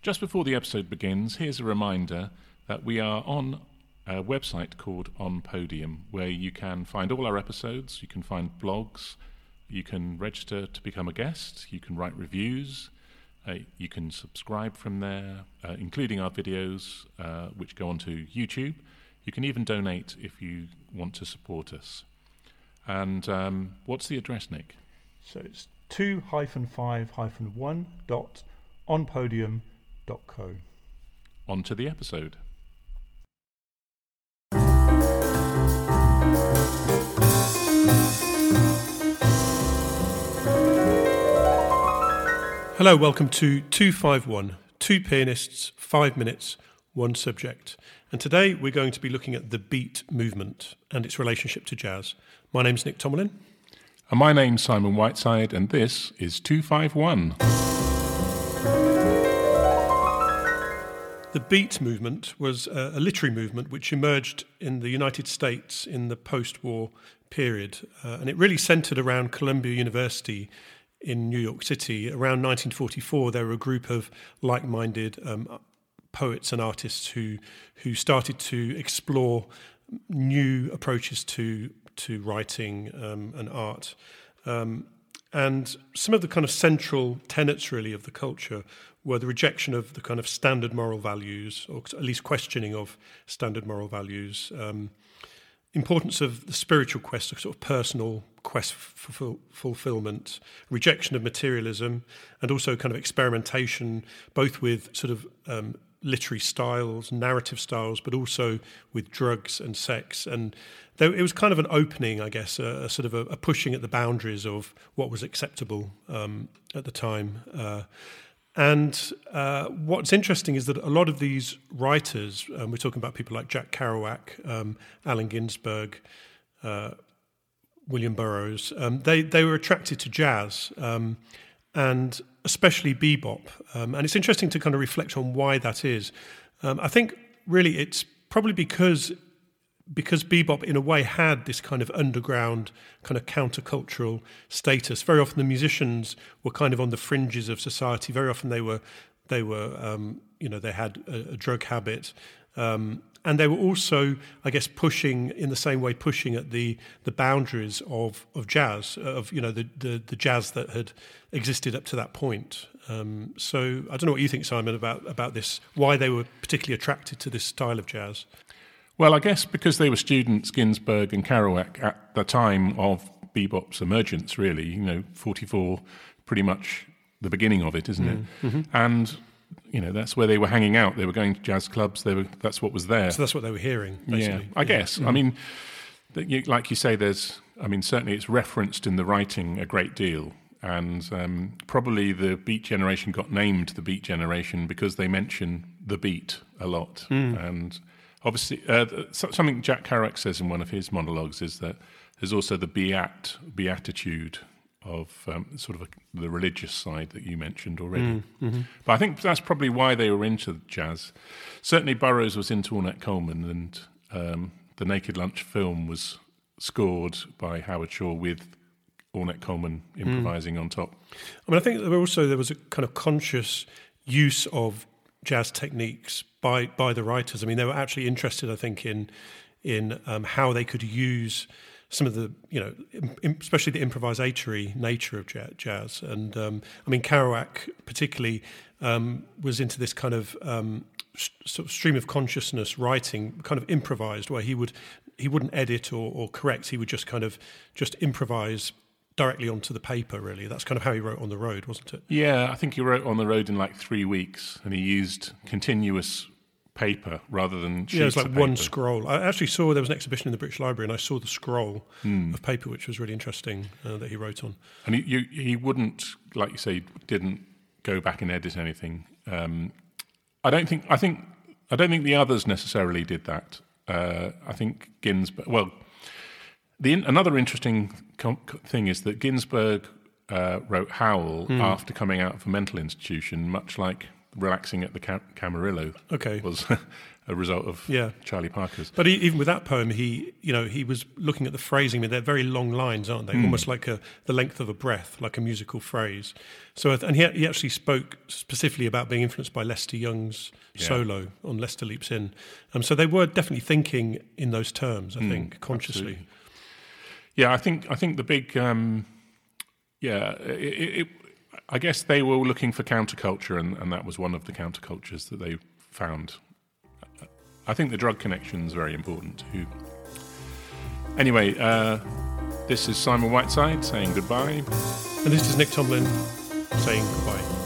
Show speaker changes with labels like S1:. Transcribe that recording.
S1: Just before the episode begins, here's a reminder that we are on a website called On Podium, where you can find all our episodes, you can find blogs, you can register to become a guest, you can write reviews, you can subscribe from there, including our videos, which go onto YouTube. You can even donate if you want to support us. And what's the address, Nick?
S2: So it's 2-5-1.onpodium.co.
S1: On to the episode.
S3: Hello, welcome to 251, two pianists, 5 minutes, one subject. And today we're going to be looking at the beat movement and its relationship to jazz. My name's Nick Tomlin.
S1: And my name's Simon Whiteside, and this is 251.
S3: The beat movement was a literary movement which emerged in the United States in the post-war period. And it really centered around Columbia University in New York City. Around 1944, there were a group of like-minded poets and artists who started to explore new approaches to writing and art. And some of the kind of central tenets, really, of the culture were the rejection of the kind of standard moral values, or at least questioning of standard moral values, importance of the spiritual quest, a sort of personal quest for fulfillment, rejection of materialism, and also kind of experimentation, both with sort of literary styles, narrative styles, but also with drugs and sex. And it was kind of an opening, I guess, a sort of a pushing at the boundaries of what was acceptable at the time. And what's interesting is that a lot of these writers, we're talking about people like Jack Kerouac, Allen Ginsberg, William Burroughs, they were attracted to jazz, and especially bebop. And it's interesting to kind of reflect on why that is. I think really it's probably because bebop in a way had this kind of underground, kind of countercultural status. Very often the musicians were kind of on the fringes of society. Very often they were they had a drug habit. And they were also, I guess, pushing at the boundaries of jazz, of the jazz that had existed up to that point. So I don't know what you think, Simon, about this. Why they were particularly attracted to this style of jazz?
S1: Well, I guess because they were students, Ginsberg and Kerouac, at the time of bebop's emergence. Really, 44, pretty much the beginning of it, isn't it? Mm-hmm. And that's where they were hanging out. They were going to jazz clubs. That's what was there.
S3: So that's what they were hearing, basically.
S1: Yeah, I guess. Mm-hmm. I mean, like you say, certainly it's referenced in the writing a great deal. And probably the Beat Generation got named the Beat Generation because they mention the beat a lot. Mm. And obviously, something Jack Kerouac says in one of his monologues is that there's also the beatitude of sort of the religious side that you mentioned already. Mm-hmm. But I think that's probably why they were into jazz. Certainly Burroughs was into Ornette Coleman, and the Naked Lunch film was scored by Howard Shore with Ornette Coleman improvising on top.
S3: I mean, I think there was a kind of conscious use of jazz techniques by the writers. I mean, they were actually interested, I think, in how they could use some of the, especially the improvisatory nature of jazz. And I mean, Kerouac particularly was into this kind of sort of stream of consciousness writing, kind of improvised, where he wouldn't edit or correct. He would just kind of improvise directly onto the paper, really. That's kind of how he wrote On the Road, wasn't it?
S1: Yeah, I think he wrote On the Road in like 3 weeks, and he used continuous paper rather than sheets.
S3: Yeah, it was like
S1: of
S3: one
S1: paper.
S3: Scroll. I actually saw there was an exhibition in the British Library, and I saw the scroll of paper, which was really interesting, that he wrote on.
S1: And he wouldn't, like you say, didn't go back and edit anything. I don't think the others necessarily did that. I think Ginsberg. Well, another interesting thing is that Ginsberg wrote Howl after coming out of a mental institution, much like relaxing at the Camarillo
S3: Okay.
S1: was a result of Charlie Parker's.
S3: But even with that poem, he was looking at the phrasing. I mean, they're very long lines, aren't they? Almost like the length of a breath, like a musical phrase. So, and he actually spoke specifically about being influenced by Lester Young's solo on Lester Leaps In. So they were definitely thinking in those terms, I think, consciously.
S1: Absolutely. Yeah, I think the big, I guess they were looking for counterculture, and that was one of the countercultures that they found. I think the drug connection is very important too. Anyway, this is Simon Whiteside saying goodbye.
S3: And this is Nick Tomlin saying goodbye.